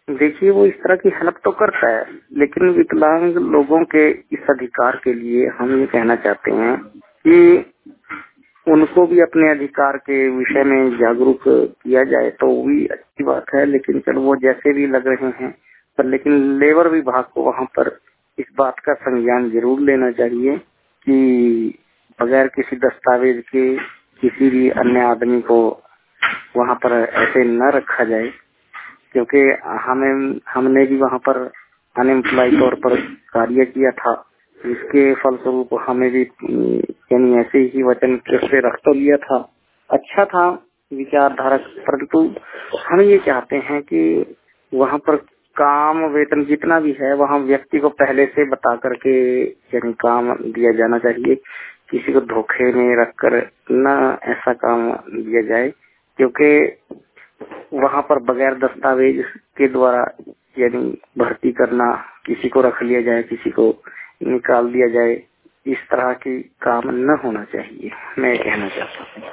देखिए, वो इस तरह की हेल्प तो करता है, लेकिन विकलांग लोगों के इस अधिकार के लिए हम ये कहना चाहते हैं कि उनको भी अपने अधिकार के विषय में जागरूक किया जाए तो भी अच्छी बात है। लेकिन चलो वो जैसे भी लग रहे हैं, पर लेकिन लेबर विभाग को वहाँ पर इस बात का संज्ञान जरूर लेना चाहिए कि बगैर किसी दस्तावेज के किसी भी अन्य आदमी को वहाँ पर ऐसे न रखा जाए, क्योंकि हमने भी वहाँ पर अनएम्प्लॉय तौर पर कार्य किया था, जिसके फलस्वरूप हमें भी यानी ऐसे ही वचन से रख तो लिया था। अच्छा था विचारधारक, परंतु हम ये चाहते हैं कि वहाँ पर काम वेतन जितना भी है वहाँ व्यक्ति को पहले से बता करके यानी काम दिया जाना चाहिए। किसी को धोखे में रखकर न ऐसा काम दिया जाए, क्योंकि वहाँ पर बगैर दस्तावेज के द्वारा यानी भर्ती करना, किसी को रख लिया जाए, किसी को निकाल दिया जाए, इस तरह की काम न होना चाहिए, मैं कहना चाहता हूँ।